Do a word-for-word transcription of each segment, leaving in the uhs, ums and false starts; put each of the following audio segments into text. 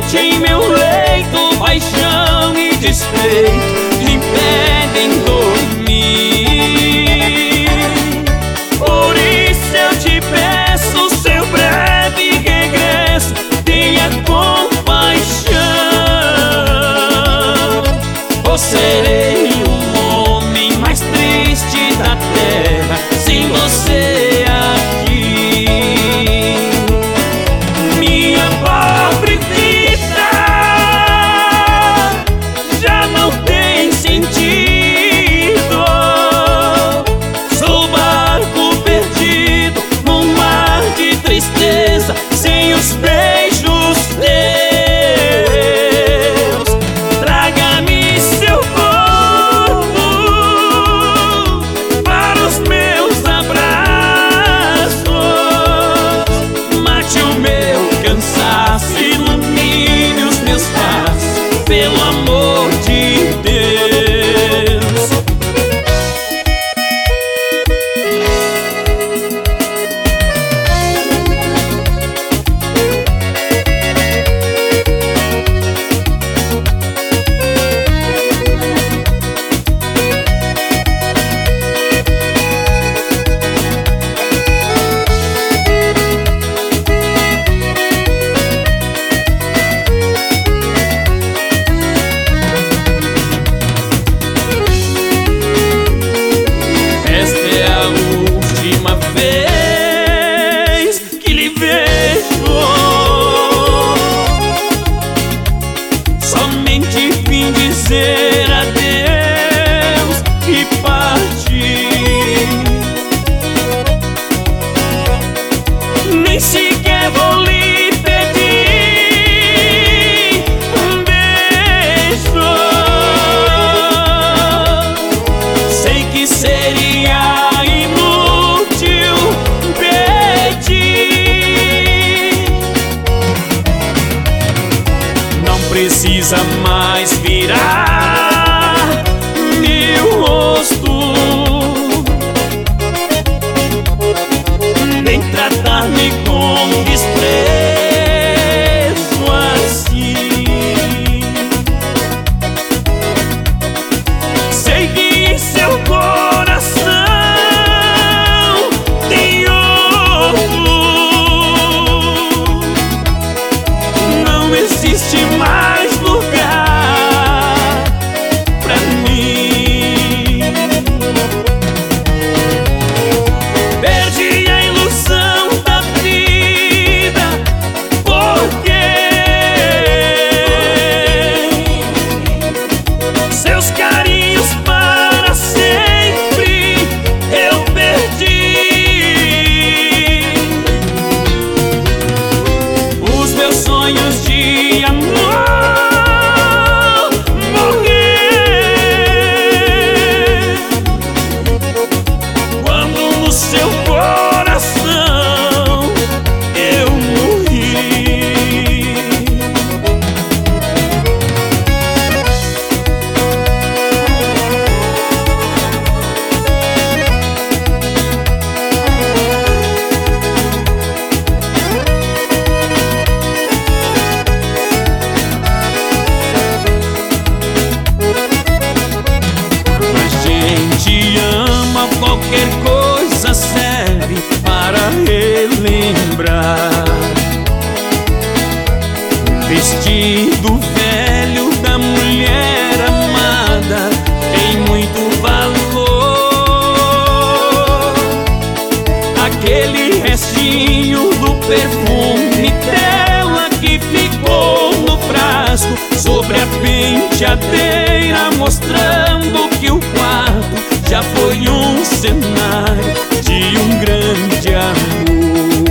noite em meu leito, paixão e despeito impedem dormir. Por isso eu te peço seu breve regresso, tenha compaixão, ou serei o homem mais triste da terra sem você aqui. Minha pobre vida já não tem sentido. Sou barco perdido num mar de tristeza, sem os beijos teus. Traga-me seu corpo para os meus abraços, mate o meu cansaço, ilumine os meus passos, pelo amor de Deus. Vez que lhe vejo, somente vim dizer adeus e partir. Nem sequer vou lhe pedir um beijo. Sei que seria precisa mais virar meu rosto, nem tratar-me com desprezo assim. Sei que em seu coração tem outro, não existe mais lugar pra mim. Perdi a ilusão da vida, porque seus carinhos para sempre eu perdi. Os meus sonhos de amor seu coração eu morri. A gente ama, qualquer coisa serve para relembrar. Vestido velho da mulher amada tem muito valor. Aquele restinho do perfume dela que ficou no frasco sobre a penteadeira, mostrando que o quarto já foi um cenário de um grande amor.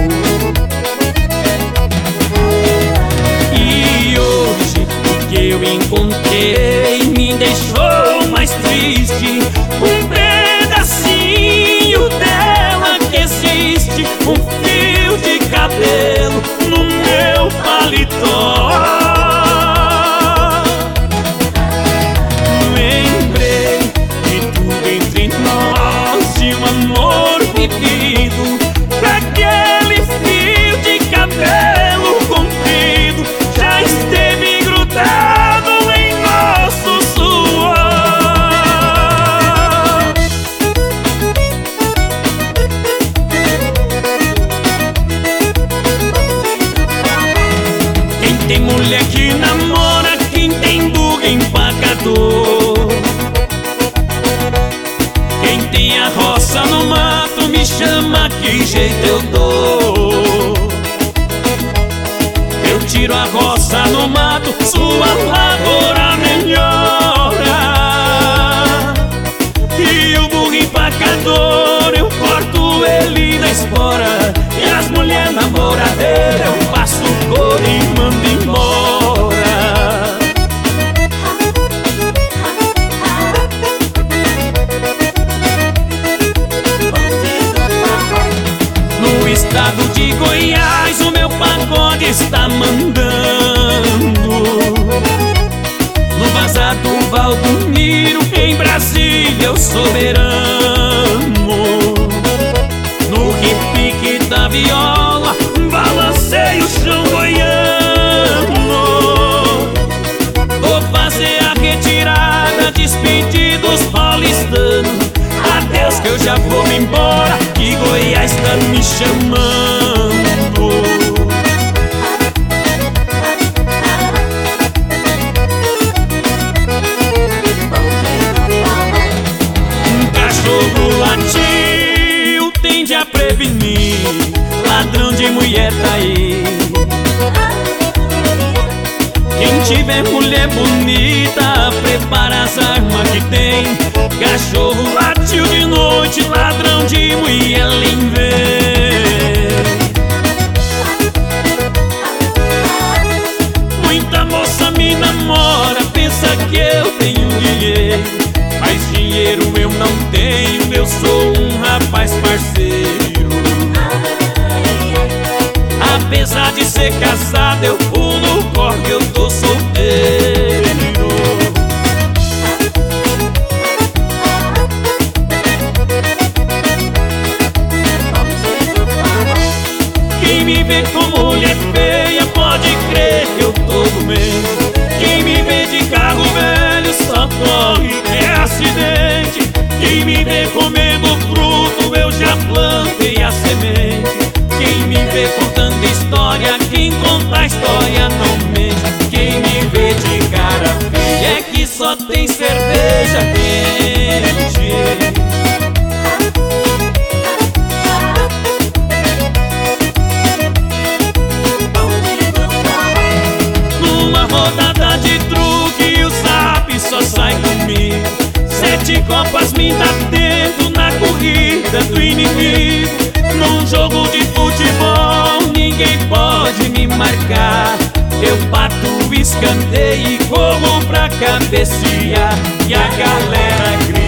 E hoje o que eu encontrei me deixou mais triste. Um pedacinho dela que existe, um fio de cabelo no meu paletó. Lembrei de tudo entre nós, de um amor vivido, daquele fio de cabelo comprido já esteve tem mulher que namora quem tem burro empacador. Quem tem a roça no mato me chama, que jeito eu dou. Eu tiro a roça no mato, sua lavoura melhora. E o burro empacador eu corto ele na espora. E as mulheres namoradeiras eu passo cor e mando embora. No estado de Goiás o meu pagode está mandando. No bazar do Valdomiro em Brasília eu soberano. No repique da viola balancei o chão goiano. Vou fazer a retirada, despedir dos paulistanos. Adeus que eu já vou me embora, que Goiás tá me chamando. Um cachorro latiu, tende a prevenir, ladrão de mulher tá aí. Quem tiver mulher bonita, prepara as armas que tem. Cachorro latiu de noite, ladrão de mulher lhe vem. Muita moça me namora, pensa que eu tenho dinheiro, mas dinheiro eu não tenho, eu sou um rapaz parceiro. Apesar de ser casado, eu pulo o corpo, eu tô solteiro. Quem me vê com mulher feia pode crer que eu tô doente. Quem me vê de carro velho só corre, é acidente. Quem me vê comendo fruto, eu já plantei a semente. Quem me vê contando história, quem conta a história não mente. Quem me vê de cara feia é que só tem cerveja quente. Numa rodada de truque o zap só sai comigo. Sete copas me dá tempo na corrida do inimigo. Num jogo de futebol ninguém pode me marcar. Eu bato o escanteio e corro pra cabecear, e a galera grita.